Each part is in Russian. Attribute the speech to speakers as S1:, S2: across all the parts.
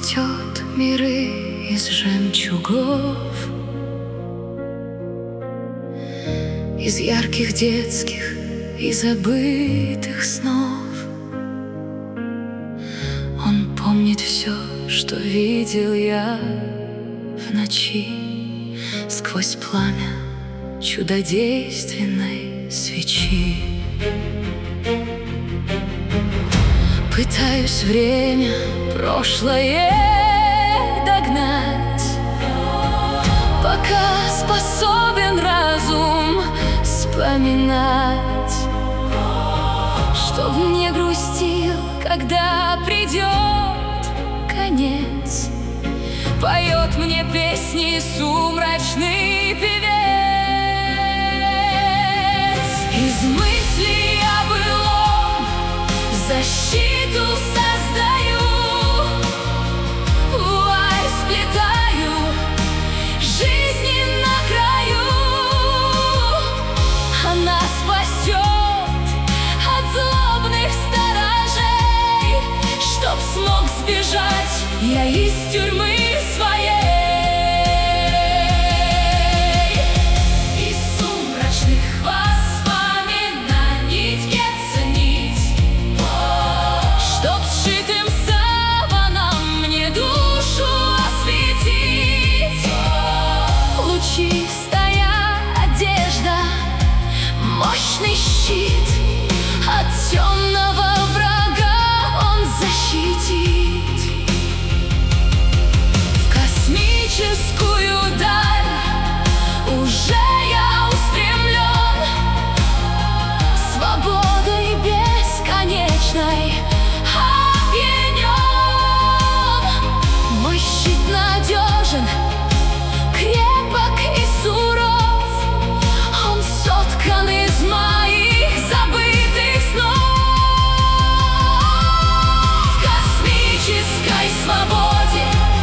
S1: плетет миры из жемчугов, из ярких детских и забытых снов. Он помнит все, что видел я в ночи, сквозь пламя чудодейственной свечи. Пытаюсь время прошлое догнать, пока способен разум вспоминать, чтоб не грустил, когда придет конец. Поет мне песни сумрачный певец. Из мыслей о былом защиту создаю, вуаль сплетаю, жизни на краю. Она спасет от злобных сторожей, чтоб смог сбежать я из тюрьмы своей. Из сумрачных воспоминаний тьется нить, чтоб сшитым саваном мне душу осветить. Лучистая одежда, мощный щит, от темного врага он защитит. В космическую даль уже я устремлен, свободой бесконечной опьянен. Мой щит надежен, крепок и суров, он соткан из моих забытых снов. В космической свободе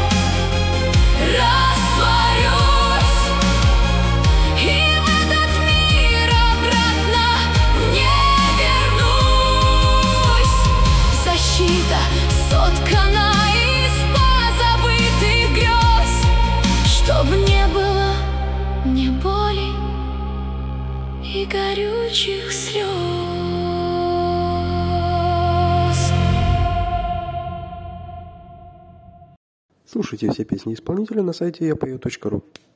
S1: растворюсь, и в этот мир обратно не вернусь. Защита соткана из позабытых грез, чтоб не было ни боли и горючих слез.
S2: Слушайте все песни исполнителя на сайте yapою.ru.